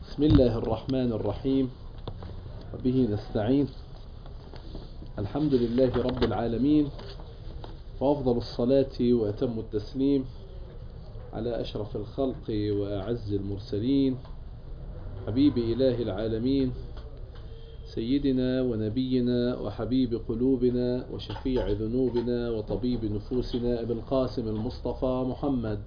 بسم الله الرحمن الرحيم، وبه نستعين. الحمد لله رب العالمين، وأفضل الصلاة وأتم التسليم على أشرف الخلق وأعز المرسلين، حبيب إله العالمين، سيدنا ونبينا وحبيب قلوبنا وشفيع ذنوبنا وطبيب نفوسنا أبي القاسم المصطفى محمد،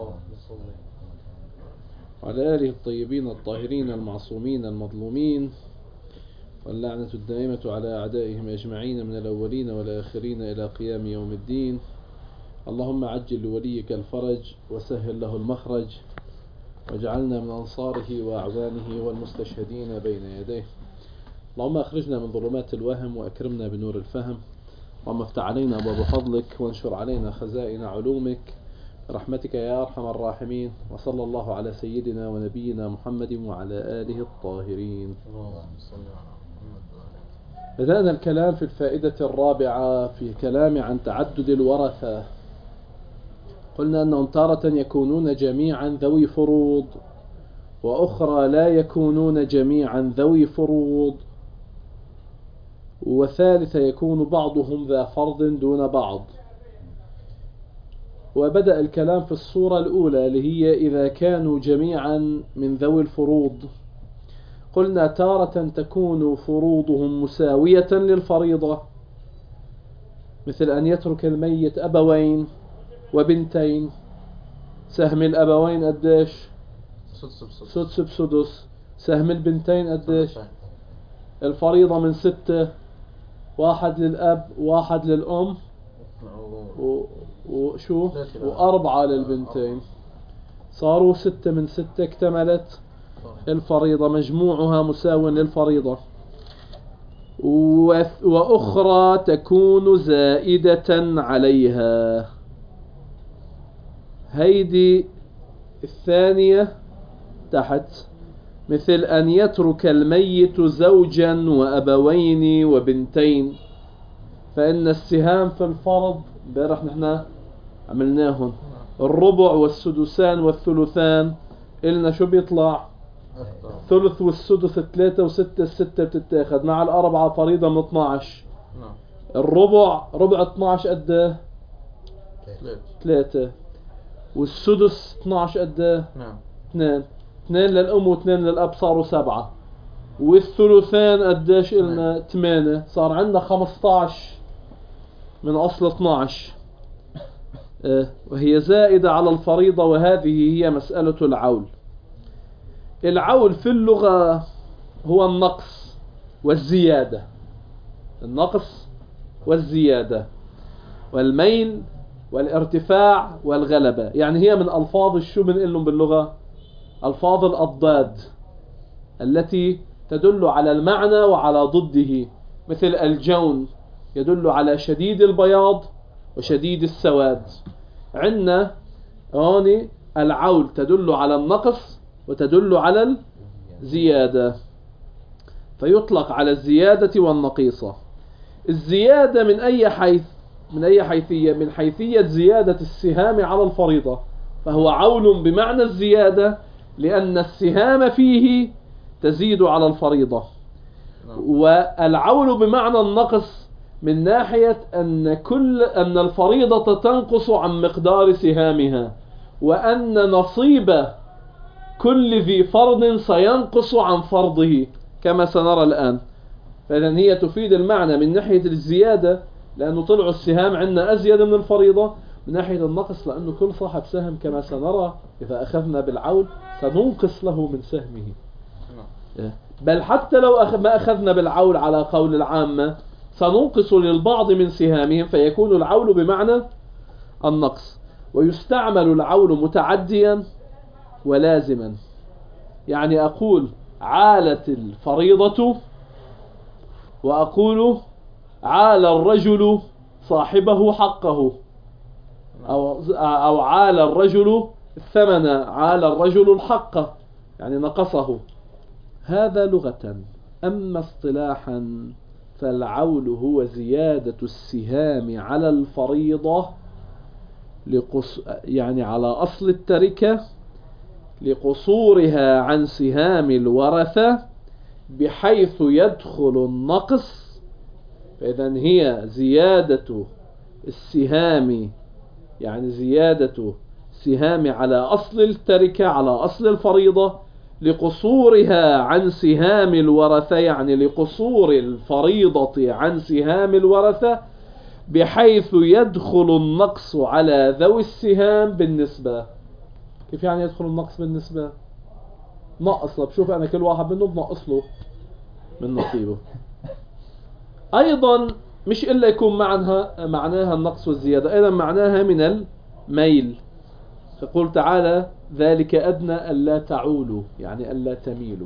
وعلى آله الطيبين الطاهرين المعصومين المظلومين، واللعنة الدائمة على أعدائهم أجمعين من الأولين والآخرين إلى قيام يوم الدين. اللهم عجل لوليك الفرج وسهل له المخرج، واجعلنا من أنصاره وأعوانه والمستشهدين بين يديه. اللهم أخرجنا من ظلمات الوهم وأكرمنا بنور الفهم، اللهم افتح علينا أبواب فضلك وانشر علينا خزائن علومك برحمتك يا أرحم الراحمين. وصلى الله على سيدنا ونبينا محمد وعلى آله الطاهرين. بدأنا الكلام في الفائدة الرابعة في كلام عن تعدد الورثة. قلنا أنهم تارة يكونون جميعا ذوي فروض، وأخرى لا يكونون جميعا ذوي فروض، وثالثة يكون بعضهم ذا فرض دون بعض. وبدأ الكلام في الصورة الأولى اللي هي إذا كانوا جميعا من ذوي الفروض. قلنا تارة تكون فروضهم مساوية للفريضة، مثل أن يترك الميت أبوين وبنتين، سهم الأبوين قديش؟ سدس بسدس. سهم البنتين قديش؟ الفريضة من 6، 1 للأب 1 للأم وشو؟ 4 للبنتين. صاروا 6 من 6، اكتملت الفريضة، مجموعها مساو للفريضة. وأخرى تكون زائدة عليها، هيدي الثانية تحت، مثل أن يترك الميت زوجا وأبوين وبنتين، فإن السهام في الفرض امبارح نحن عملناهم الربع والسدسان والثلثان. إلنا شو بيطلع؟ ثلث والسدس 3 و6، 6 بتتاخد مع 4 فريضة من 12. الربع ربع 12 قد 3، والسدس 12 قد 2 للأم و2 للأب، صاروا 7. والثلثان قديش إلنا؟ 8. صار عندنا 15 من أصل 12، وهي زائدة على الفريضة. وهذه هي مسألة العول. العول في اللغة هو النقص والزيادة، النقص والزيادة والميل والارتفاع والغلبة. يعني هي من ألفاظ شو بنقلهم باللغة؟ ألفاظ الأضداد التي تدل على المعنى وعلى ضده، مثل الجون يدل على شديد البياض وشديد السواد. عندنا هون العول تدل على النقص وتدل على الزيادة، فيطلق على الزيادة والنقيصة. الزيادة من أي حيث؟ من أي حيثية؟ من حيثية زيادة السهام على الفريضة، فهو عول بمعنى الزيادة لأن السهام فيه تزيد على الفريضة. والعول بمعنى النقص من ناحية أن الفريضة تنقص عن مقدار سهامها، وأن نصيب كل ذي فرض سينقص عن فرضه كما سنرى الآن. فإذن هي تفيد المعنى من ناحية الزيادة لأنه طلعوا السهام عندنا أزيد من الفريضة، من ناحية النقص لأنه كل صاحب سهم كما سنرى إذا أخذنا بالعول سننقص له من سهمه. بل حتى لو ما أخذنا بالعول على قول العامة سننقص للبعض من سهامهم، فيكون العول بمعنى النقص. ويستعمل العول متعديا ولازما، يعني أقول عالت الفريضة، وأقول عال الرجل صاحبه حقه، أو عال الرجل الثمن، عال الرجل الحق، يعني نقصه. هذا لغة. أما اصطلاحا فالعول هو زيادة السهام على الفريضة يعني على أصل التركة لقصورها عن سهام الورثة بحيث يدخل النقص. فإذا هي زيادة السهام، يعني زيادة سهام على أصل التركة، على أصل الفريضة، لقصورها عن سهام الورثة، يعني لقصور الفريضة عن سهام الورثة، بحيث يدخل النقص على ذوي السهام بالنسبة. كيف يعني يدخل النقص بالنسبة؟ نقص له، بشوف أنا كل واحد منهم بنقص له من نصيبه. أيضا مش إلا يكون معناها النقص والزيادة، أيضا معناها من الميل. فقل تعالى ذلك أدنى ألا تعولوا، يعني ألا تميلوا.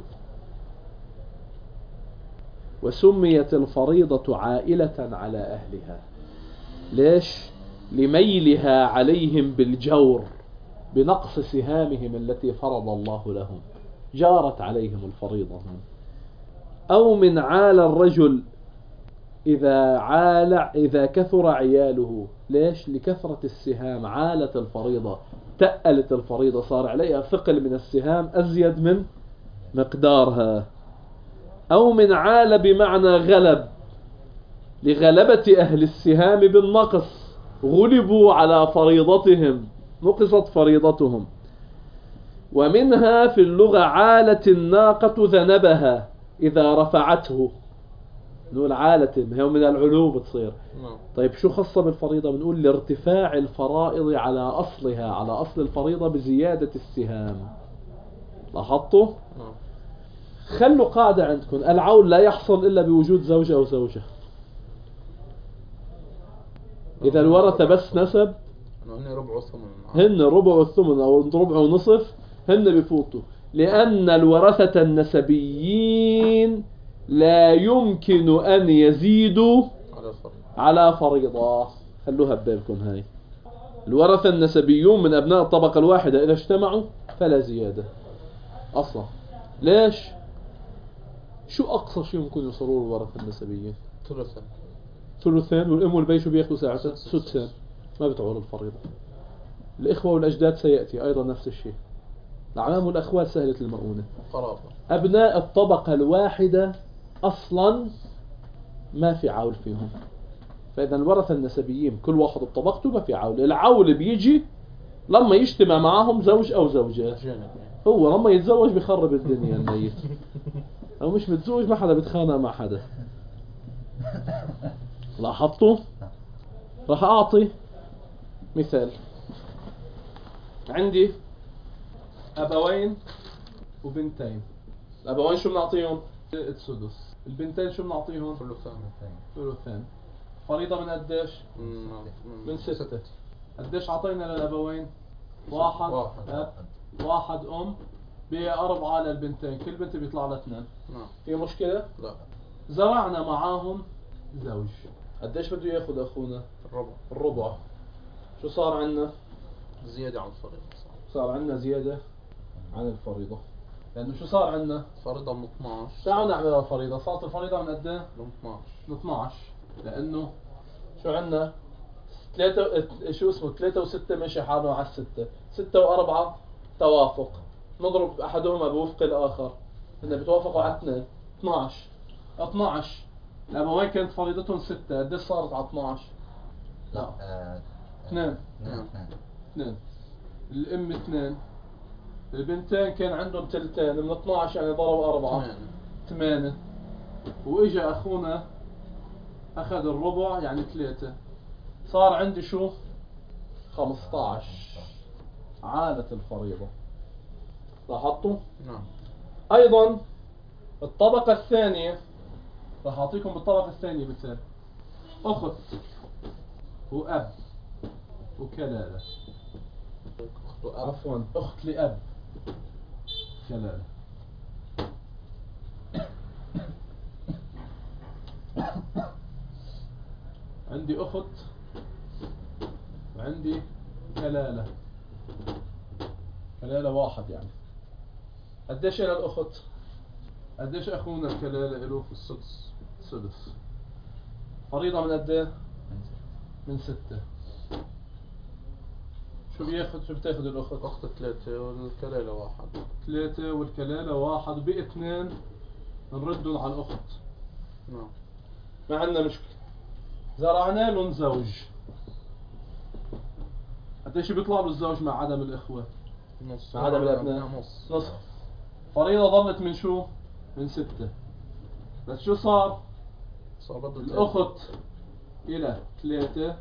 وسميت الفريضة عائلة على أهلها. ليش؟ لميلها عليهم بالجور بنقص سهامهم التي فرض الله لهم، جارت عليهم الفريضة. أو من عال الرجل إذا كثر عياله. ليش؟ لكثرة السهام عالت الفريضة، تألت الفريضة، صار عليها ثقل من السهام أزيد من مقدارها. أو من عال بمعنى غلب، لغلبة أهل السهام بالنقص، غلبوا على فريضتهم، نقصت فريضتهم. ومنها في اللغة عالت الناقة ذنبها إذا رفعته. نقول عالة، هي من العلو بتصير. طيب شو خاصة بالفريضة؟ بنقول لارتفاع الفرائض على أصلها، على أصل الفريضة بزيادة السهام. لاحظتوا؟ خلوا قاعدة عندكم، العول لا يحصل إلا بوجود زوج أو زوجة. إذا الورثة بس نسب، هن ربع والثمن أو ربع ونصف، هن بفوتوا، لأن الورثة النسبيين لا يمكن أن يزيدوا على فريضة. خلوها ببالكم هاي. الورثة النسبيون من أبناء الطبقة الواحدة إذا اجتمعوا فلا زيادة أصلا. ليش؟ شو أقصى شيء ممكن يوصلوا الورثة النسبيين؟ ثلثين، والأم والبي شو بياخذوا ساعتها؟ سدسين. ما بتعول الفريضة. الإخوة والأجداد سيأتي أيضا نفس الشيء. الأعمام والأخوال سهلة المؤونة. أبناء الطبقة الواحدة أصلا ما في عول فيهم. فإذا الورثة النسبيين كل واحد بطبقته ما في عول. العول بيجي لما يجتمع معهم زوج أو زوجة. هو لما يتزوج بيخرب الدنيا الميت، أو مش متزوج ما حدا بيتخانق مع حدا. لاحظتوا؟ راح أعطي مثال. عندي أبوين وبنتين. الأبوين شو بنعطيهم؟ السدس. البنتين شو بنعطيهم؟ ثلثين. فريضة من قديش؟ من 6. قديش عطينا للأبوين؟ واحد أم ب4 للبنتين، كل بنت بيطلع لها 2. في مشكلة؟ لا. زرعنا معاهم زوج، قديش بده ياخذ أخونا؟ الربع. شو صار عنا؟ زيادة عن الفريضة. صار عنا زيادة عن الفريضة، لأنه شو صار عنا؟ فريضة من 12. تعالوا نعملها فريضة. صارت الفريضة من قد ايه؟ من 12. لأنه شو عنا؟ 3 و6 ماشي حاله على 6. 6 و4 توافق، نضرب أحدهما بوفق الآخر، هن بتوافقوا على 2. 12. الأبوين كانت فريضتهم 6، قديش صارت على 12؟ لا 2. الأم 2. البنتين كان عندهم تلتين، من 12 يعني ضربوا 4 8. وإجا أخونا أخذ الربع يعني 3، صار عندي شو؟ 15. عالت الفريضة. لاحظتوا؟ نعم. أيضا الطبقة الثانية، راح أعطيكم بالطبقة الثانية مثال. أخت وأب وكلالة. عفوا أخت لأب كلالة. عندي أخت وعندي كلالة. كلالة واحد يعني. قديش إلى الأخت؟ قديش أخونا الكلالة إله؟ السدس. فريضة من قد إيه؟ من 6. شو بتاخذ الأخت؟ أخت 3 والكلالة 1. 3 والكلالة 1 بقي 2 نردهم على الأخت. نعم. ما عندنا مشكلة. زرعنا لهم زوج. قديش بيطلع له الزوج مع عدم الإخوة؟ نص. مع عدم الأبناء؟ نص. نصف. فريضة ظلت من شو؟ من 6. بس شو صار؟ صار بده الأخت إلى 3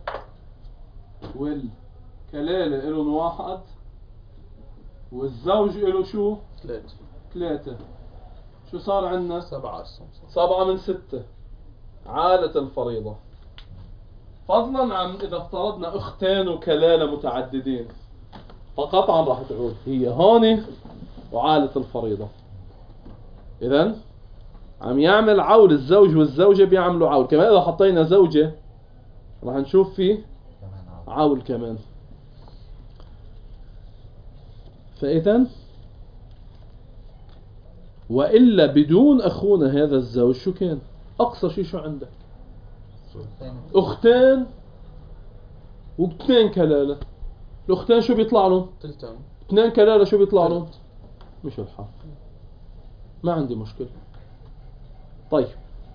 والكلالة إلهم 1 والزوج إله شو؟ 3. شو صار عندنا؟ 7 أصلا. 7 من 6. عالت الفريضة. فضلا عن إذا افترضنا أختين وكلالة متعددين فقطعا راح تعود هي هون وعالت الفريضة. إذن عم يعمل عول الزوج والزوجة بيعملوا عول. كمان إذا حطينا زوجة راح نشوف فيه عول كمان. فإذن وإلا بدون أخونا هذا الزوج شو كان؟ أقصى شيء شو عندك؟ أختين و2 كلالة. الأختين شو بيطلع لهم؟ 2 كلالة شو بيطلع لهم؟ مش الحال. ما عندي مشكلة. طيب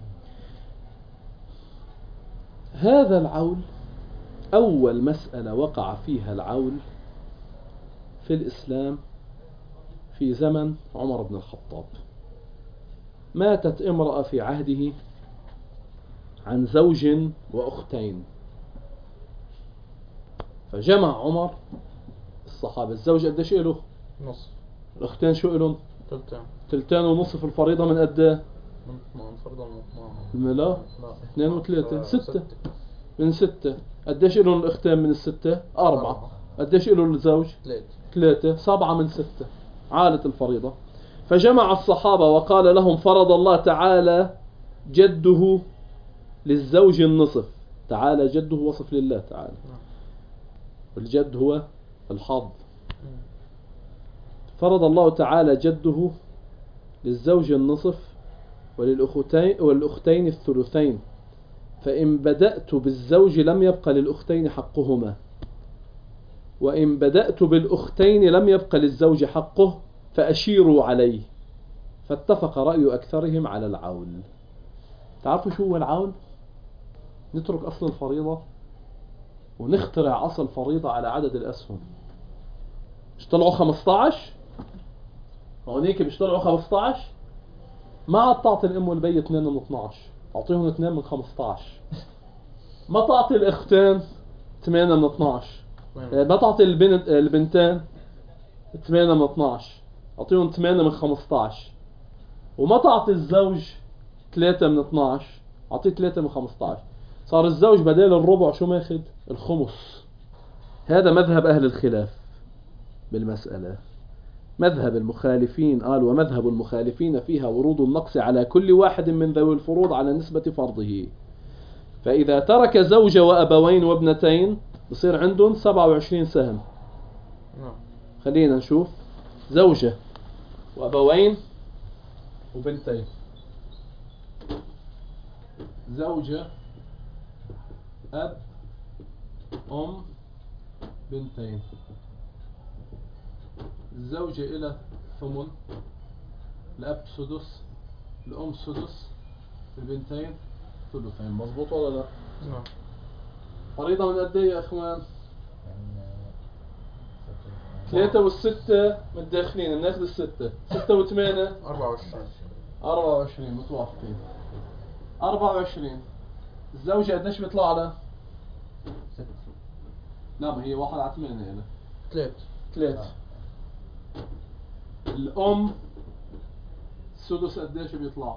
هذا العول أول مسألة وقع فيها العول في الإسلام في زمن عمر بن الخطاب. ماتت امرأة في عهده عن زوج وأختين فجمع عمر الصحابة. الزوج قديش له؟ نص. الأختين شو لهم؟ 2 ونصف. الفريضة من قد؟ من فرضا من لا 2 و3 6. من 6. قديش لهم الأختين من 6؟ 4. قديش له الزوج؟ 3. 7 من 6. عالت الفريضة. فجمع الصحابة وقال لهم فرض الله تعالى جده للزوج النصف. تعالى جده وصف لله تعالى. والجد هو الحظ. فرض الله تعالى جده للزوج النصف والأختين الثلثين. فإن بدأت بالزوج لم يبقى للأختين حقهما وإن بدأت بالأختين لم يبقى للزوج حقه فأشيروا عليه. فاتفق رأي أكثرهم على العول. تعرفوا شو هو العول؟ نترك أصل الفريضة ونخترع أصل فريضة على عدد الأسهم. مش طلعوا 15 هونيك بيشتغلوا 15 ما عاد تعطي الأم والبي 2 من 12 أعطيهم 2 من 15. ما تعطي الأختين 8 من 12 ما تعطي البنتين 8 من 12 أعطيهم 8 من 15 وما تعطي الزوج 3 من 12 أعطيه 3 من 15. صار الزوج بدل الربع شو ماخد؟ الخمس. هذا مذهب أهل الخلاف بالمسألة. مذهب المخالفين قال ومذهب المخالفين فيها ورود النقص على كل واحد من ذوي الفروض على نسبة فرضه. فإذا ترك زوجة وأبوين وابنتين بصير عندهم 27 سهم. خلينا نشوف زوجة وأبوين وبنتين. زوجة أب أم بنتين. الزوجة إلى ثمن، الأب سدس، الأم سدس، البنتين ثلثين. مظبوط ولا لا؟ نعم. فريضة من قد ايه يا اخوان؟ 3 والستة متداخلين. بناخذ 6 و8 24 متوافقين. 24. الزوجة قديش بيطلع لها؟ 6. لا ما هي 1 على 8 هنا. 3. الأم السدس قديش بيطلع؟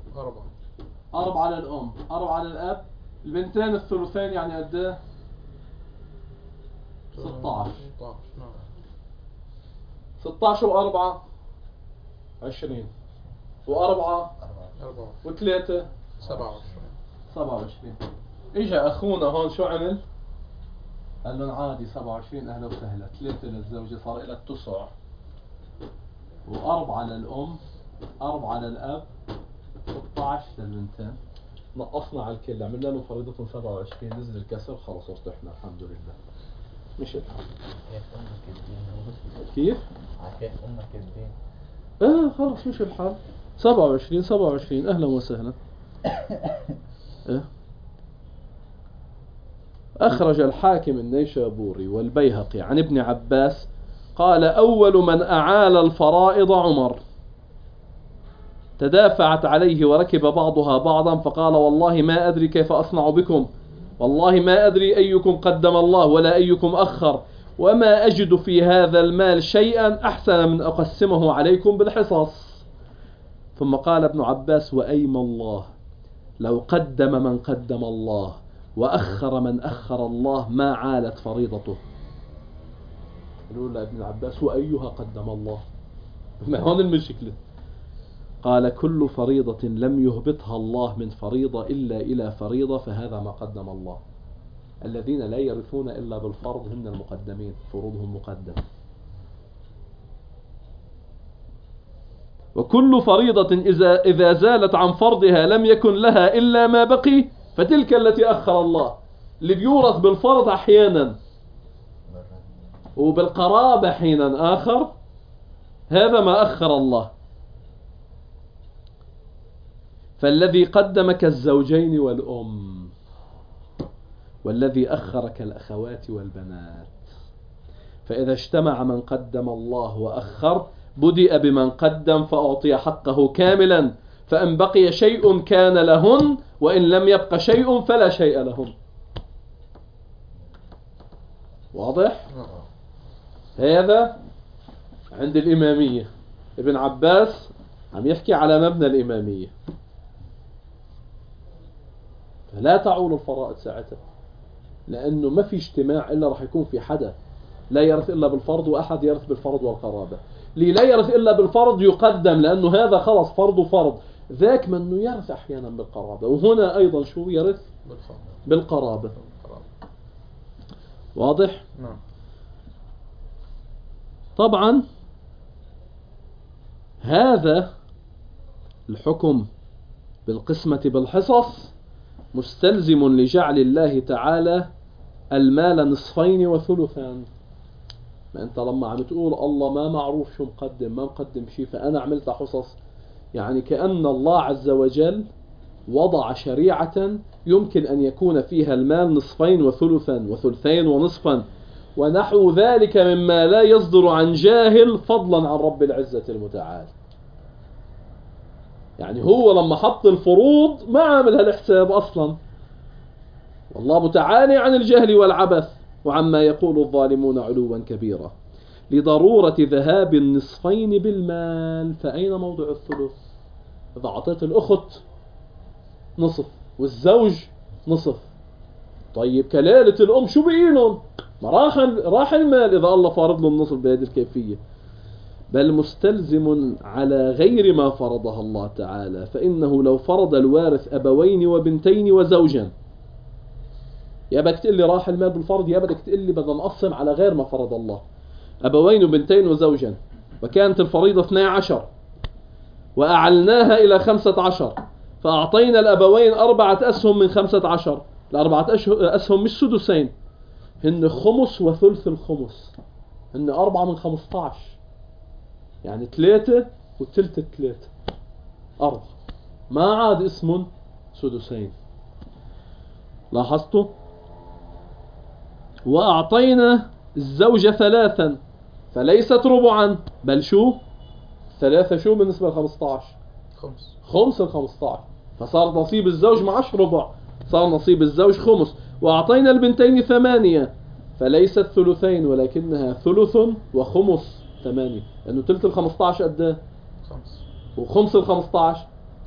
4 على الأم، 4 على الأب. البنتين الثلثين يعني قد ايه؟ 16. 16 و4 20 و4 و3 27. اجا اخونا هون شو عمل؟ قال لهم عادي 27 اهلا وسهلا. 3 للزوجة صار لها 9 و4 للأم، 4 للأب، 16 للبنتين. نقصنا على الكل، عملنا لهم فريضة 27، نزل الكسر خلص ارتحنا الحمد لله. مش الحال. كيف أمك الدين؟ كيف؟ كيف أمك الدين؟ خلاص مش الحال. 27 أهلا وسهلا. أخرج الحاكم النيشابوري والبيهقي عن ابن عباس قال أول من أعال الفرائض عمر، تدافعت عليه وركب بعضها بعضا فقال والله ما أدري كيف أصنع بكم، والله ما أدري أيكم قدم الله ولا أيكم أخر، وما أجد في هذا المال شيئا أحسن من أقسمه عليكم بالحصص. ثم قال ابن عباس وأيم الله لو قدم من قدم الله وأخر من أخر الله ما عالت فريضته. يقول ابن عباس وأيها قدم الله، ما هون المشكلة. قال كل فريضة لم يهبطها الله من فريضة إلا إلى فريضة فهذا ما قدم الله. الذين لا يرثون إلا بالفرض هم المقدمين، فروضهم مقدم. وكل فريضة إذا زالت عن فرضها لم يكن لها إلا ما بقي فتلك التي أخر الله. اللي بيورث بالفرض أحيانا وبالقرابة حينا آخر هذا ما أخر الله. فالذي قدم كالزوجين والأم، والذي أخر كالأخوات والبنات. فإذا اجتمع من قدم الله وأخر بدأ بمن قدم فأعطي حقه كاملا، فإن بقي شيء كان لهن وإن لم يبق شيء فلا شيء لهن. واضح؟ هذا عند الإمامية. ابن عباس عم يحكي على مبنى الإمامية، فلا تعول الفرائض ساعتها، لأنه ما في اجتماع إلا رح يكون في حدا لا يرث إلا بالفرض وأحد يرث بالفرض والقرابة. اللي لا يرث إلا بالفرض يقدم لأنه هذا خلص فرض فرض، ذاك منه يرث أحيانا بالقرابة، وهنا أيضا شو يرث بالقرابة. واضح؟ نعم. طبعا هذا الحكم بالقسمة بالحصص مستلزم لجعل الله تعالى المال نصفين وثلثان. ما انت لما عم تقول الله ما معروف شو مقدم ما مقدم شيء فانا عملت حصص، يعني كأن الله عز وجل وضع شريعة يمكن ان يكون فيها المال نصفين وثلثا وثلثين ونصفا ونحو ذلك مما لا يصدر عن جاهل فضلا عن رب العزة المتعال. يعني هو لما حط الفروض ما عامل هالحساب أصلا، والله متعالي عن الجهل والعبث وعما يقول الظالمون علوا كبيرا. لضرورة ذهاب النصفين بالمال فأين موضع الثلث؟ إذا أعطيت الأخت نصف والزوج نصف، طيب كلالة الأم شو بقيلهم؟ ما راح المال إذا الله فارض له النصف بهذه الكيفية. بل مستلزم على غير ما فرضها الله تعالى، فإنه لو فرض الوارث أبوين وبنتين وزوجا، يا بدك تقول لي راح المال بالفرض يا بدك تقول لي بدنا نقسم على غير ما فرض الله. أبوين وبنتين وزوجا، وكانت الفريضة 12 وأعلناها إلى 15 فأعطينا الأبوين 4 أسهم من 15، الأربعة أسهم مش سدسين، هن خمس وثلث الخمس، هن 4 من 15، يعني 3 وثلث 3 4، ما عاد اسم سدسين. لاحظتوا؟ وأعطينا الزوجة 3 فليست ربعا بل شو 3 شو بالنسبة ل 15 خمس ال 15، فصار نصيب الزوج معش ربع، صار نصيب الزوج خمس. وأعطينا البنتين 8 فليست ثلثين ولكنها ثلث وخمس 8، لأنه ثلث ال 15 قد وخمس ال 15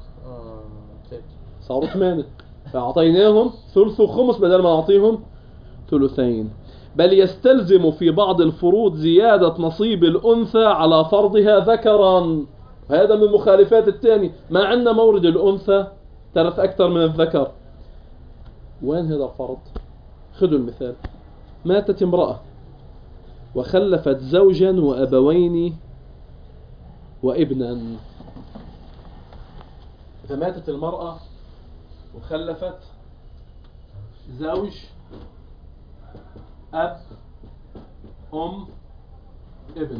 صاروا 8، فأعطيناهم ثلث وخمس بدل ما نعطيهم ثلثين. بل يستلزم في بعض الفروض زيادة نصيب الأنثى على فرضها ذكرا، هذا من المخالفات الثانية. ما عندنا مورد الأنثى ترث أكثر من الذكر. وين هذا الفرض؟ خذوا المثال، ماتت امرأة وخلفت زوجا وأبوين وابنا. إذا ماتت المرأة وخلفت زوج أب أم ابن.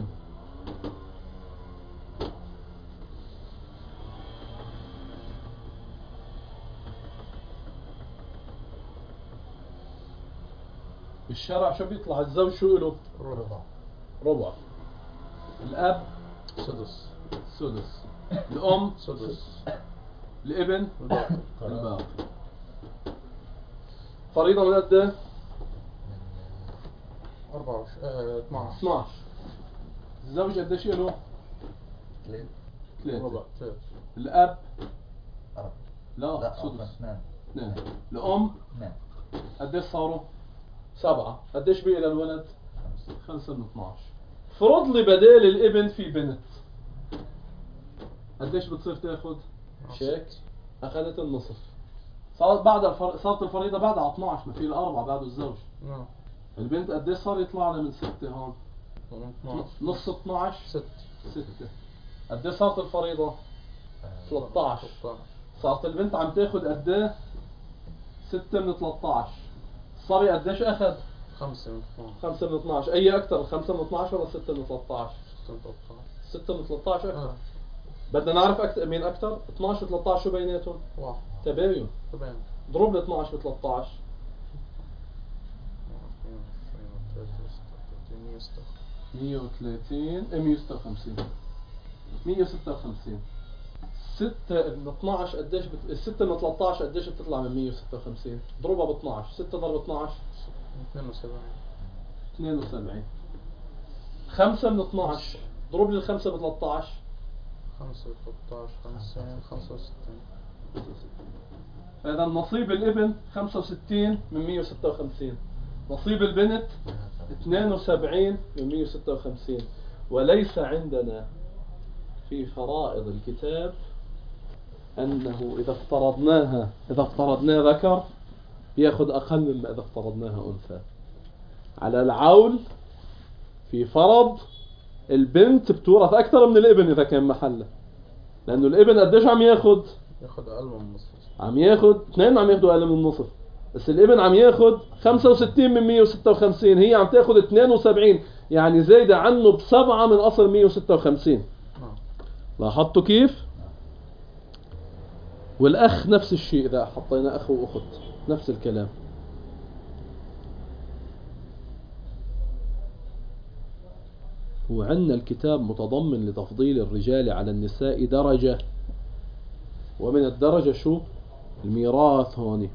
بالشرع شو بيطلع الزوج شو له؟ ربع. ربع. الأب سدس. سدس. الأم سدس. الابن الباقي. الباقي. فريضة من قد ايه؟ 12. 12. الزوج قديش له؟ 3. 3. ربع. 3. الأب 4. لا سدس. 2. 2. الأم 2. قديش صاروا؟ 7. قديش بقي للولد؟ 5. 5 من 12. فرض لي بدال الابن في بنت، قديش بتصير تاخد؟ شيك. أخذت النصف. صارت بعد صارت الفريضة بعد على 12، ما في الأربعة بعد الزوج. نعم. البنت قديش صار يطلع لها من 6 هون؟ 12. نص 12. 6. 6. قديش صارت الفريضة؟ 13. صارت البنت عم تاخد قديه؟ 6 من 13. الصبي قديش أخذ؟ 5 من 12. 5 من 12. أي أكثر، 5 من 12 ولا 6 من 13؟ 6 من 13. 6 من 13 أكثر. بدنا نعرف أكثر مين أكثر؟ 12 و 13 شو بيناتهم؟ 1. تباين. تباين. ضرب لي 12 ب 13. 130 156. 156. 6 من 12 قديش 6 من 13 قديش بتطلع من 156؟ ضربها ب 12. 6 ضرب 12 72. 72. 5 من 12 ضرب لي الخمسة ب 13. 5 ب 13. 65. فإذا نصيب الابن 65 من 156. نصيب البنت 72 من 156. وليس عندنا في فرائض الكتاب أنه إذا افترضناه ذكر يأخذ أقل مما إذا افترضناها أنثى. على العول في فرض البنت بتورث أكثر من الابن إذا كان محله، لأنه الابن قديش عم ياخذ أقل من النصف. عم ياخذ 2 عم ياخذوا أقل من النصف، بس الابن عم ياخذ 65 من 156. هي عم تاخذ 72، يعني زايدة عنه ب7 من أصل 156. لاحظتوا كيف؟ والأخ نفس الشيء، إذا حطينا أخ وأخت نفس الكلام. وعندنا الكتاب متضمن لتفضيل الرجال على النساء درجة، ومن الدرجة شو؟ الميراث. هوني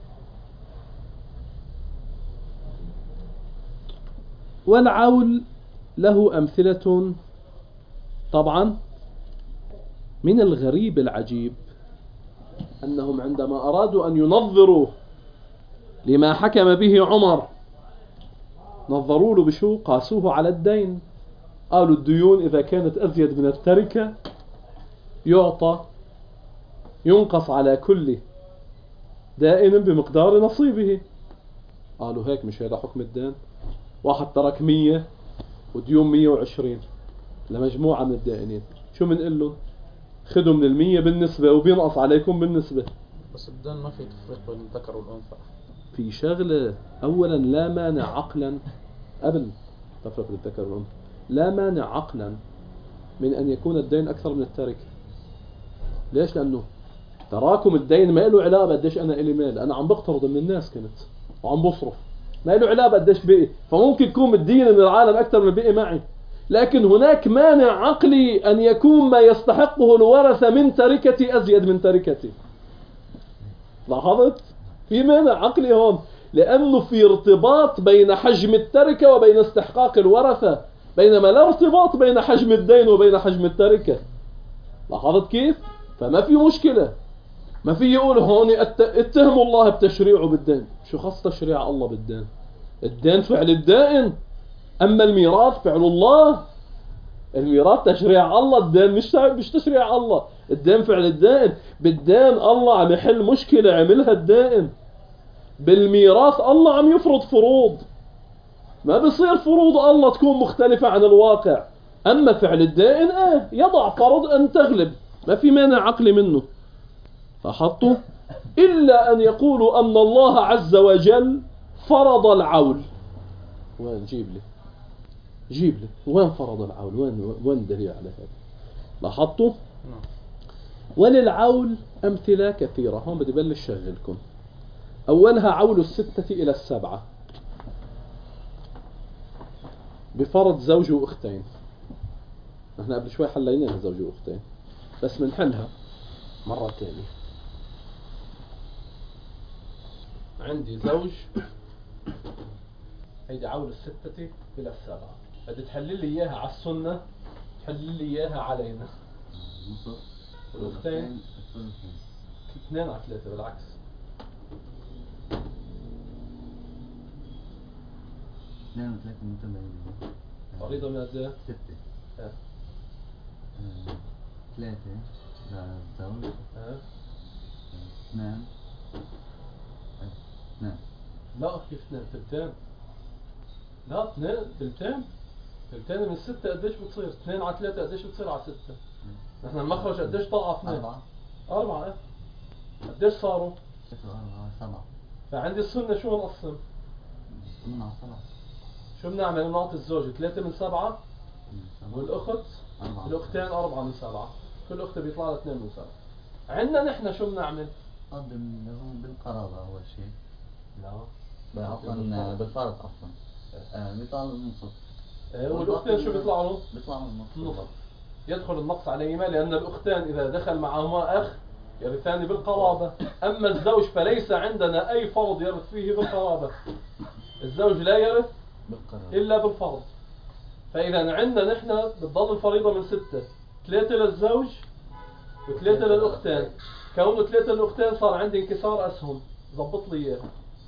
والعول له أمثلة. طبعا من الغريب العجيب أنهم عندما أرادوا أن ينظروا لما حكم به عمر نظروا له بشو؟ قاسوه على الدين. قالوا الديون إذا كانت أزيد من التركة ينقص على كل دائن بمقدار نصيبه. قالوا هيك مش هذا حكم الدين؟ واحد ترك 100 وديون 120 لمجموعة من الدائنين، شو بنقول لهم؟ خذوا من 100 بالنسبة وبينقص عليكم بالنسبة. بس الدين ما في تفريق بين الذكر والأنثى. في شغلة، أولا لا مانع عقلا قبل تفرق الذكر والأنثى، لا مانع عقلا من أن يكون الدين أكثر من التركة. ليش؟ لأنه تراكم الدين ما له علاقة قديش أنا إلي مال، أنا عم بقترض من الناس كنت وعم بصرف، ما له علاقة قديش بقي، فممكن يكون مدين من العالم أكثر من بقي معي. لكن هناك مانع عقلي أن يكون ما يستحقه الورثة من تركتي أزيد من تركتي. لاحظت؟ في مانع عقلي هون، لأنه في ارتباط بين حجم التركة وبين استحقاق الورثة، بينما لا ارتباط بين حجم الدين وبين حجم التركة. لاحظت كيف؟ فما في مشكلة، ما في يقول هون اتهموا الله بتشريعه بالدين. شو خص تشريع الله بالدين؟ الدين فعل الدائن، أما الميراث فعل الله. الميراث تشريع الله، الدين مش تشريع الله. الدين فعل الدائن. بالدين الله عم يحل مشكلة عملها الدائن. بالميراث الله عم يفرض فروض، ما بصير فروض الله تكون مختلفة عن الواقع. أما فعل الدائن يضع فرض أن تغلب، ما في مانع عقلي منه. لاحظتوا؟ إلا أن يقولوا أن الله عز وجل فرض العول. وين جيب لي جيب لي وين فرض العول، وين الدليل على هذا؟ لاحظتوا؟ نعم. وللعول أمثلة كثيرة. هون بدي بلش شغلكم. أولها عول الستة إلى السبعة بفرض زوج وأختين. نحن قبل شوي حليناها زوج وأختين، بس بنحلها مرة ثانية. عندي زوج، هيدي عول الستة إلى السبعة، بدي تحلل لي إياها على السنة، تحلل لي إياها علينا. الأختين 2 على 3 بالعكس. 2 و3 متباينين. فريضة من قد ايه؟ 6. 3 للزوج. 2. لا كيف 2 ثلثين؟ لا 2 ثلثين. ثلثين من 6 قديش بتصير؟ 2 على 3 قديش بتصير على 6؟ نحن المخرج قديش طلع 2؟ 4. ايه قديش صاروا؟ 6 و4 7. فعندي السنة شو نقسم؟ 8 على 7. شو بنعمل؟ نعطي الزوج 3 من 7 والأخت الأختين 4 من 7. كل أخت بيطلع لها 2 من 7. عندنا نحن شو بنعمل؟ قدم لهم بالقرابة أول شيء. لا أصلا بالفرض أصلا بيطلع لهم نصف. والأختين شو بيطلعوا له؟ بيطلعوا لهم نصف. يدخل النقص عليهما لأن الأختين إذا دخل معهما أخ يرثان بالقرابة. أما الزوج فليس عندنا أي فرض يرث فيه بالقرابة. الزوج لا يرث بالقرابة إلا بالفرض. فإذا عندنا نحن بتضل الفريضة من 6، 3 للزوج و3 للأختين. كونه 3 للأختين صار عندي انكسار أسهم، ضبط لي إياها.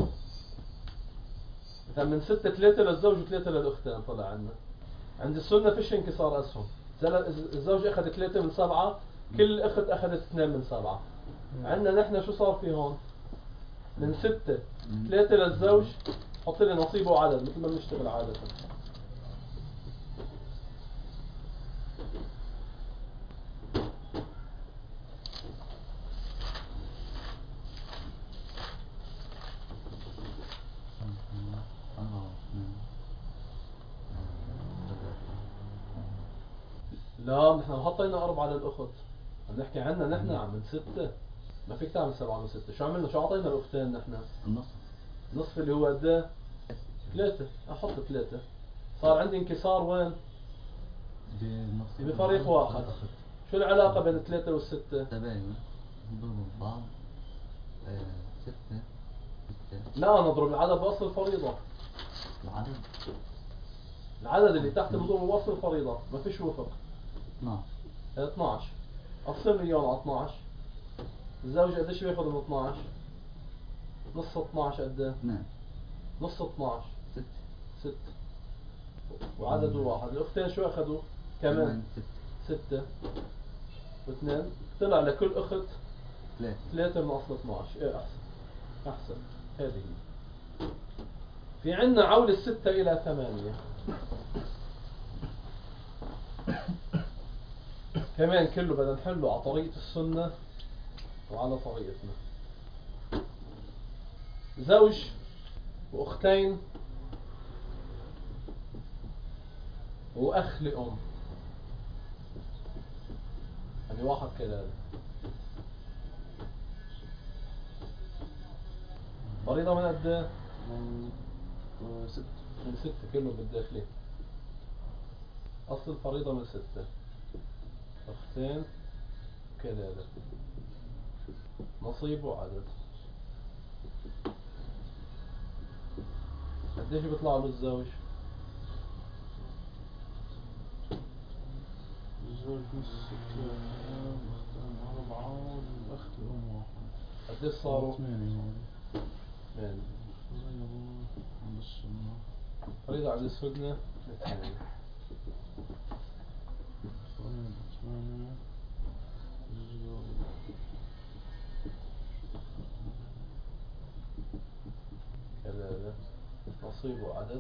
إذا من 6 3 للزوج و3 للأختين طلع عندنا. عند السنة فيش انكسار أسهم. الزوج أخذ 3 من 7، كل أخت أخذت 2 من 7. عندنا نحن شو صار في هون؟ من 6 3 للزوج، حط لي نصيبه وعدد مثل ما بنشتغل عادة. لا نحن حطينا 4 للأخت. عم نحكي عنها نحن من 6. ما فيك تعمل 7 من 6. شو عملنا؟ شو أعطينا الأختين نحن؟ النصف. نصف اللي هو قد ايه؟ 3. أحط 3. صار عندي انكسار وين؟ بفريق واحد. شو العلاقة بين 3 و6؟ تباين نضرب بعض. 6. لا نضرب العدد بأصل الفريضة. العدد اللي تحت بنضربه بأصل الفريضة، ما فيش وفق. 12. أقسم لي اياهم على 12. الزوج قديش بياخذ من 12؟ نص 12 قد ايه؟ 2. نص 12 6. وعدد واحد. الأختين شو أخذوا؟ كمان 6 و2. طلع لكل أخت 3 من أصل 12. إيه أحسن. هذه هي. في عنا عول 6 إلى 8. كمان كله بدنا نحله على طريقة السنة وعلى طريقتنا. زوج وأختين وأخ لأم. هذه واحد كذلك. فريضة من قد ايه؟ من 6. من 6 كله بالداخلي. أصل الفريضة من 6. أختين كذلك. نصيب وعدد. قديش بيطلع له الزوج؟ الزوج نص 6، الأختين 4 والأخت الأم 1. قديش صاروا؟ 8. 8. عند السنة. فريضة عند السنة 8. 8. كذلك. نصيب وعدد.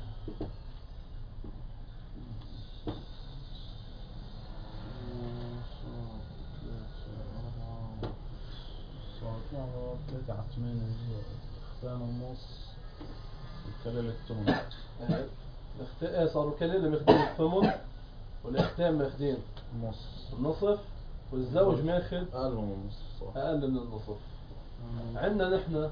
صار 3 على 8 الزوج. أختان النص. الكلة للثمن. ايه صاروا الكليلة ماخدين الثمن والاختين ماخدين نص. النصف والزوج ماخد أقل من النص صح. أقل من النصف. عندنا نحن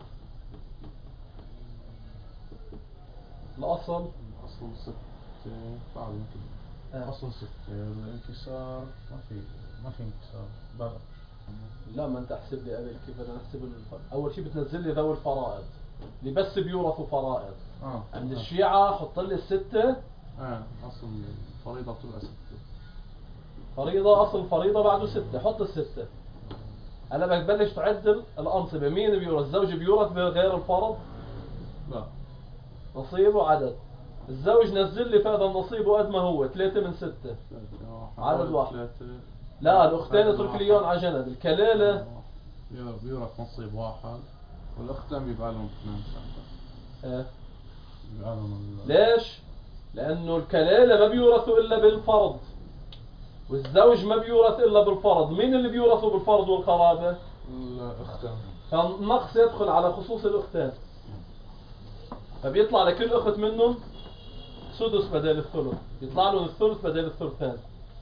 الأصل أصل 6 بعد يمكن أصل 6 الانكسار ما في انكسار بقى. لا ما انت احسب لي قبل كيف بدنا نحسب اول شيء بتنزل لي ذوي الفرائض اللي بس بيورثوا فرائض. عند الشيعة حط لي الستة. اصل الفريضة بتبقى 6 فريضة اصل فريضة بعده 6 حط الستة. هلا بدك تبلش تعدل الانصبة مين بيورث. الزوج بيورث بغير الفرض؟ لا. نصيب وعدد. الزوج نزل لي فهذا النصيب قد ما هو 3 من 6 عدد واحد. لا الاختين اترك لي اياهم على جنب. الكلالة بيورث نصيب واحد والاختين بيبقى لهم 2 بيبقى لهم ليش؟ لانه الكلالة ما بيورثوا الا بالفرض والزوج ما بيورث الا بالفرض. مين اللي بيورثوا بالفرض والقرابة؟ الاختين. فالنقص يدخل على خصوص الاختين فبيطلع لكل اخت منهم سدس بدل الثلث. يطلع لهم الثلث بدل الثلثان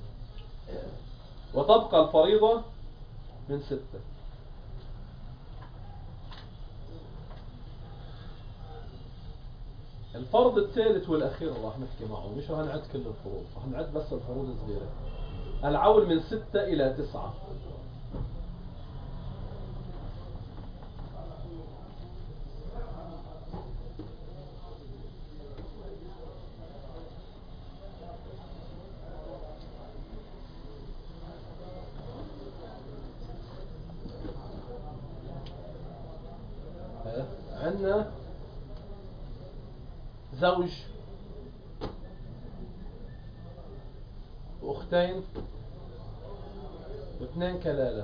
وتبقى الفريضة من 6. الفرض الثالث والأخير راح نحكي معه مش راح نعد كل الفروض. راح نعد بس الفروض الصغيرة. العول من 6 إلى 9. عندنا زوج واختين واثنين كلالة.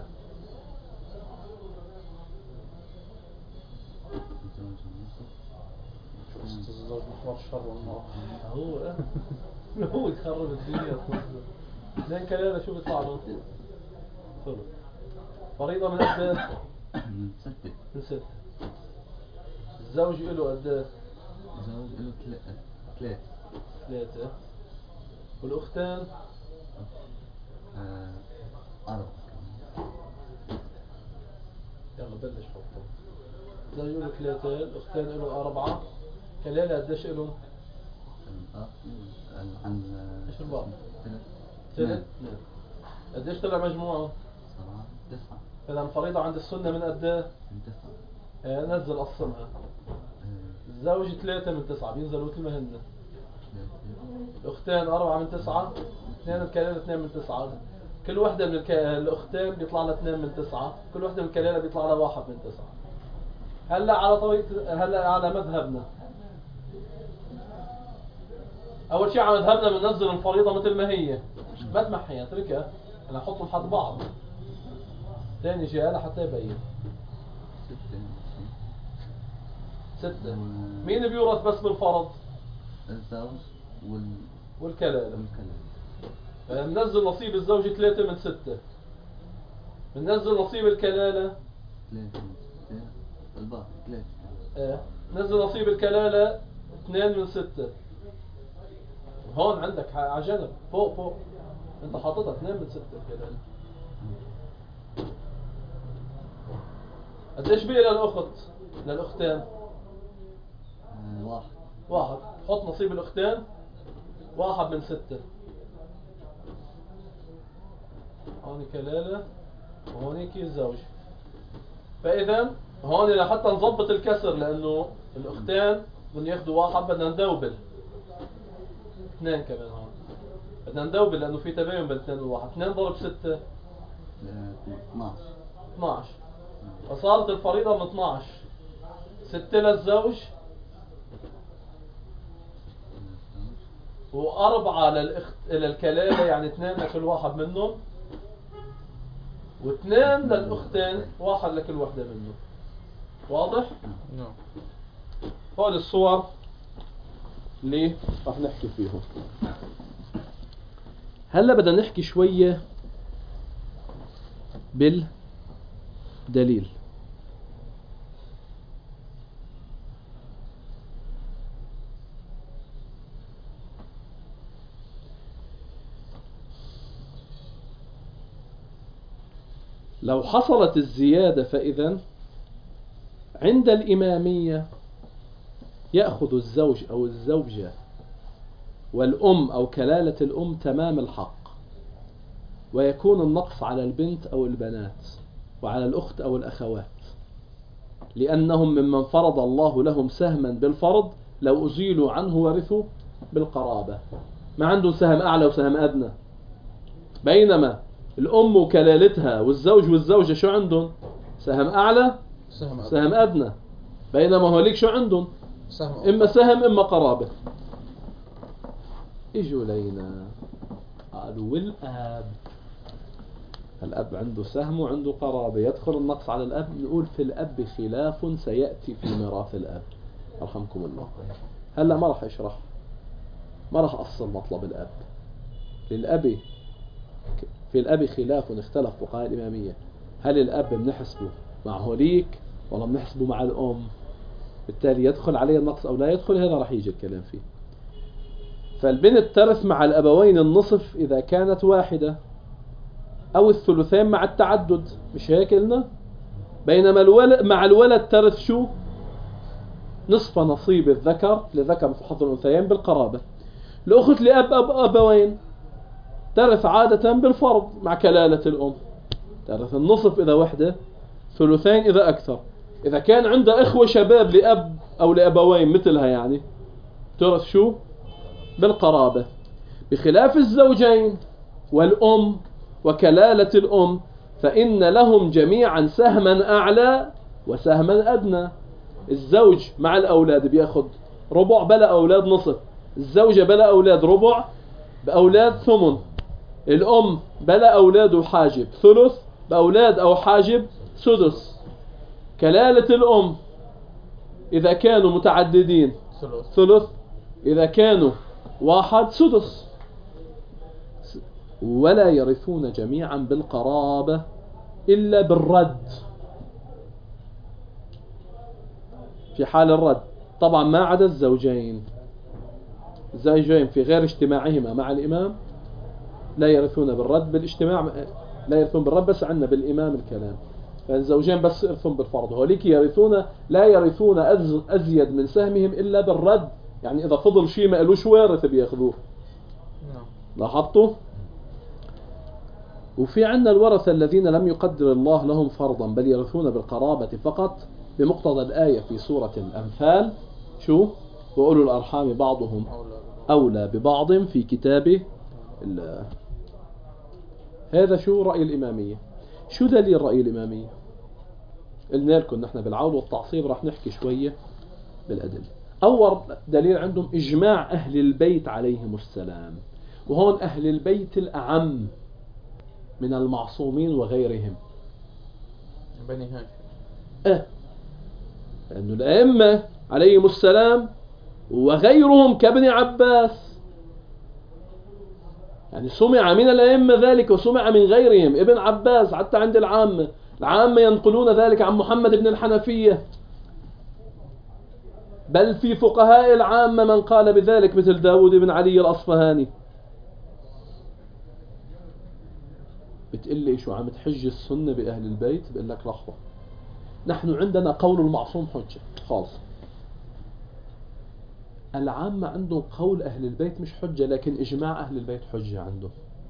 الزوج محور الشر والنار. هو يخرب الدنيا. اثنين كلالة شو بيطلع لهم؟ ثلث. فريضة من قد؟ من 6. من 6. الزوج له قد؟ الزوج له 3. 3. والأختان 4. يلا بلش حطهم. الزوج له 3 الأختان له 4. كلالة قديش لهم؟ عن ايش البعض؟ 3. قديش طلع مجموعه؟ 9. إذا الفريضة عند السنة من قد؟ من 9. نزل قسمها. الزوج 3 من 9 بينزلوا مثل ما هن. الأختين 4 من 9. اثنين الكلالة 2 من 9. كل وحدة من الأختين بيطلع لها 2 من 9. كل وحدة من الكلالة بيطلع لها 1 من 9. هلا على طريقة هلا على مذهبنا. أول شيء على مذهبنا بننزل الفريضة مثل ما هي. ما تمحيها اتركها. أنا أحطهم حد بعض. ثاني شيء لحتى يبين. 6. مين بيورث بس بالفرض؟ الزوج والكلالة. بننزل نصيب الزوج 3 من 6. بننزل نصيب الكلالة 3 من 6. الباقي 3. ننزل نصيب الكلالة 2 من 6. هون عندك على جنب فوق انت حاططها 2 من 6 الكلالة. قديش بقي للأخت للأختين؟ 1. حط نصيب الأختين 1 من 6. هون كلالة وهونيك الزوج. فإذا هون لحتى نظبط الكسر لأنه الأختين بدهم ياخذوا 1 بدنا ندوبل 2 كمان. هون بدنا ندوبل لأنه في تباين بين 2 و1. 2 ضرب 6 12. فصارت الفريضة من 12. 6 للزوج و4 للكلالة يعني 2 لكل واحد منهم و2 للأختين 1 لكل واحدة منهم. واضح؟ نعم. هول الصور اللي راح نحكي فيهم. هلا بدنا نحكي شوية بالدليل. لو حصلت الزيادة فإذا عند الإمامية يأخذ الزوج أو الزوجة والأم أو كلالة الأم تمام الحق، ويكون النقص على البنت أو البنات وعلى الأخت أو الأخوات، لأنهم ممن فرض الله لهم سهما بالفرض، لو أزيلوا عنه ورثوا بالقرابة، ما عندهم سهم أعلى وسهم أدنى. بينما الأم وكلالتها والزوج والزوجة شو عندهم؟ سهم أعلى سهم أدنى. بينما هوليك شو عندهم؟ إما سهم إما قرابة. إجوا لينا قالوا والأب، الأب عنده سهم وعنده قرابة، يدخل النقص على الأب. نقول في الأب خلاف سيأتي في ميراث الأب رحمكم الله. هلأ ما راح أشرح، ما راح أصل مطلب الأب. للأب في الأب خلاف، اختلف فقهاء الإمامية، هل الأب بنحسبه مع هوليك ولا بنحسبه مع الأم؟ بالتالي يدخل عليه النقص أو لا يدخل، هذا راح يجي الكلام فيه. فالبنت ترث مع الأبوين النصف إذا كانت واحدة، أو الثلثين مع التعدد، مش هيك قلنا؟ بينما الولد مع الولد ترث شو؟ نصف نصيب الذكر لذكر مثل حظ الأنثيين بالقرابة. الأخت لأب أبوين ترث عادة بالفرض مع كلالة الأم، ترث النصف إذا وحدة، ثلثين إذا أكثر. إذا كان عندها إخوة شباب لأب أو لأبوين مثلها يعني ترث شو؟ بالقرابة. بخلاف الزوجين والأم وكلالة الأم، فإن لهم جميعا سهما أعلى وسهما أدنى. الزوج مع الأولاد بيأخذ ربع بلا أولاد نصف، الزوجة بلا أولاد ربع، بأولاد ثمن، الأم بلا أولاد وحاجب ثلث، بأولاد أو حاجب سدس. كلالة الأم إذا كانوا متعددين ثلث، إذا كانوا واحد سدس. ولا يرثون جميعا بالقرابة إلا بالرد، في حال الرد طبعا ما عدا الزوجين. الزوجين في غير اجتماعهما مع الإمام لا يرثون بالرد، بالاجتماع لا يرثون بالرد، بس عندنا بالإمام الكلام. فالزوجين بس يرثون بالفرض، هوليك يرثون لا يرثون أزيد من سهمهم إلا بالرد، يعني إذا فضل شيء ما قالوش وارث بياخذوه. لاحظتوا؟ وفي عندنا الورثة الذين لم يقدر الله لهم فرضا بل يرثون بالقرابة فقط، بمقتضى الآية في سورة الأنفال شو؟ وأولو الأرحام بعضهم أولى ببعض في كتاب الله. هذا شو رأي الإمامية. شو دليل رأي الإمامية؟ قلنا لكم نحن بالعود والتعصيب راح نحكي شوية بالأدلة. أول دليل عندهم إجماع أهل البيت عليهم السلام، وهون أهل البيت الأعم من المعصومين وغيرهم. بني هاشم. لأنه الأئمة عليهم السلام وغيرهم كابن عباس، يعني سمع من الأئمة ذلك وسمع من غيرهم. ابن عباس حتى عند العامة ينقلون ذلك عن محمد بن الحنفية، بل في فقهاء العامة من قال بذلك مثل داود بن علي الأصفهاني. بتقلي شو عم تحج السنة بأهل البيت؟ بقول لك لحظة، نحن عندنا قول المعصوم حجة خالص. العامة عندهم قول أهل البيت مش حجة، لكن إجماع أهل البيت حجة عندهم.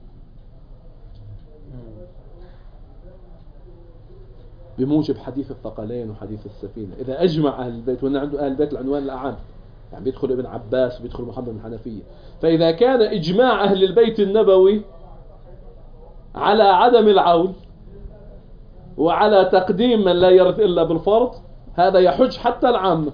بموجب حديث الثقلين وحديث السفينة، إذا أجمع أهل البيت، وأن عنده أهل البيت العنوان الأعم، يعني بيدخل ابن عباس وبيدخل محمد بن الحنفية. فإذا كان إجماع أهل البيت النبوي على عدم العول وعلى تقديم من لا يرث إلا بالفرض، هذا يحج حتى العامة.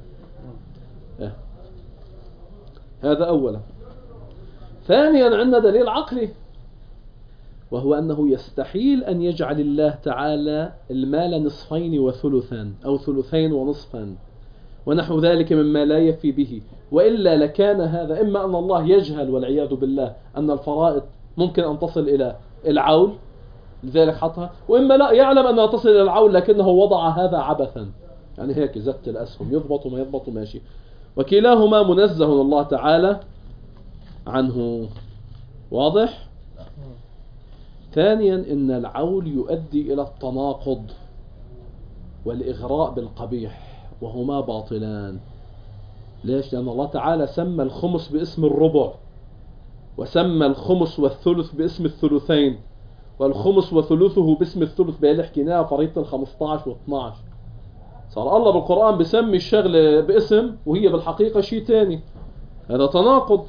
هذا أولا. ثانيا عندنا دليل عقلي، وهو أنه يستحيل أن يجعل الله تعالى المال نصفين وثلثان أو ثلثين ونصفا ونحو ذلك مما لا يفي به، وإلا لكان هذا إما أن الله يجهل والعياذ بالله أن الفرائض ممكن أن تصل إلى العول لذلك حطها، وإما لا يعلم أنها تصل إلى العول لكنه وضع هذا عبثا، يعني هيك زت الأسهم يضبط ما يضبط ماشي، وكلاهما منزه الله تعالى عنه. واضح؟ ثانيا إن العول يؤدي إلى التناقض والإغراء بالقبيح، وهما باطلان. ليش؟ لأن الله تعالى سمى الخمس باسم الربع، وسمى الخمس والثلث باسم الثلثين، والخمس وثلثه باسم الثلث، بقى اللي حكيناها فريضة 15 و12. صار الله بالقرآن بسمي الشغلة باسم وهي بالحقيقة شيء تاني، هذا تناقض.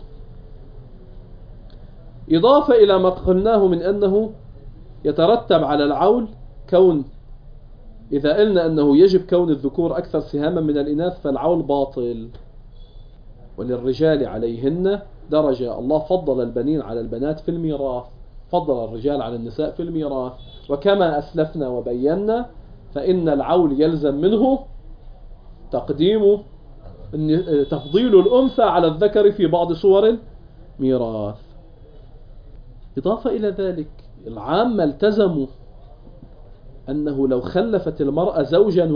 إضافة إلى ما قلناه من أنه يترتب على العول كون، إذا قلنا أنه يجب كون الذكور أكثر سهاما من الإناث فالعول باطل. وللرجال عليهن درجة، الله فضل البنين على البنات في الميراث، فضل الرجال على النساء في الميراث. وكما أسلفنا وبينا فإن العول يلزم منه تفضيل الأنثى على الذكر في بعض صور الميراث. إضافة إلى ذلك العامة التزموا أنه لو خلفت المرأة زوجا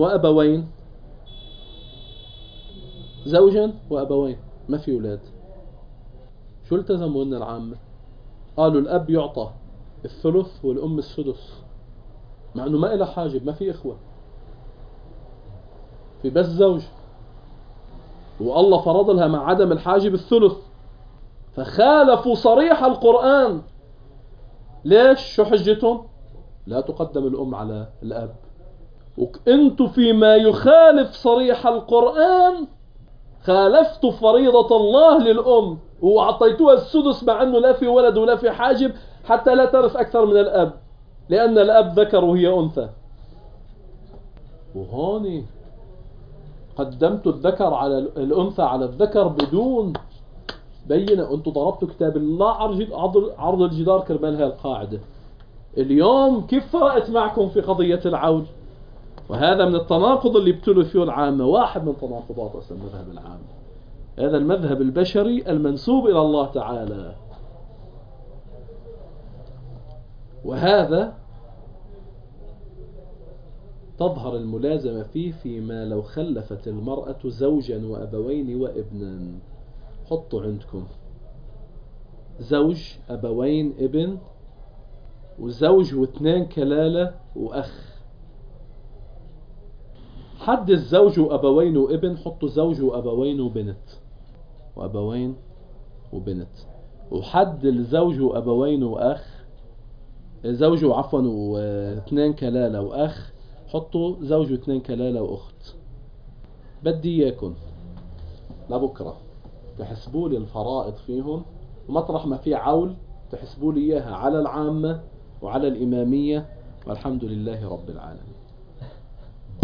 وأبوين ما في أولاد، شو التزموا أن العامة؟ قالوا الأب يعطى الثلث والأم السدس، مع أنه ما إله حاجب، ما في إخوة، في بس زوج، والله فرض لها مع عدم الحاجب الثلث، فخالفوا صريح القرآن. ليش؟ شو حجتهم؟ لا تقدم الأم على الأب. وأنتوا فيما يخالف صريح القرآن خالفتوا فريضة الله للأم وأعطيتوها السدس، مع أنه لا في ولد ولا في حاجب، حتى لا ترث أكثر من الأب، لأن الأب ذكر وهي أنثى. وهون قدمتوا الذكر على الأنثى على الذكر بدون بينة. أنتوا ضربتوا كتاب الله عرض الجدار كرمال هاي القاعدة. اليوم كيف فرقت معكم في قضية العول؟ وهذا من التناقض اللي ابتلوا فيه العامة، واحد من تناقضات أصلا المذهب العام، هذا المذهب البشري المنسوب إلى الله تعالى. وهذا تظهر الملازمة فيه فيما لو خلفت المرأة زوجا وأبوين وابنا. حطوا عندكم زوج، أبوين، ابن، وزوج واثنين كلالة وأخ. حد الزوج وأبوين وابن حطوا زوج وأبوين وبنت. وحد الزوج وأبوين وأخ، زوج واثنين كلالة وأخ، حطوا زوج واثنين كلالة وأخت. بدي إياكم لبكرة تحسبوا لي الفرائض فيهم، ومطرح ما في عول تحسبوا لي إياها على العامة وعلى الإمامية، والحمد لله رب العالمين.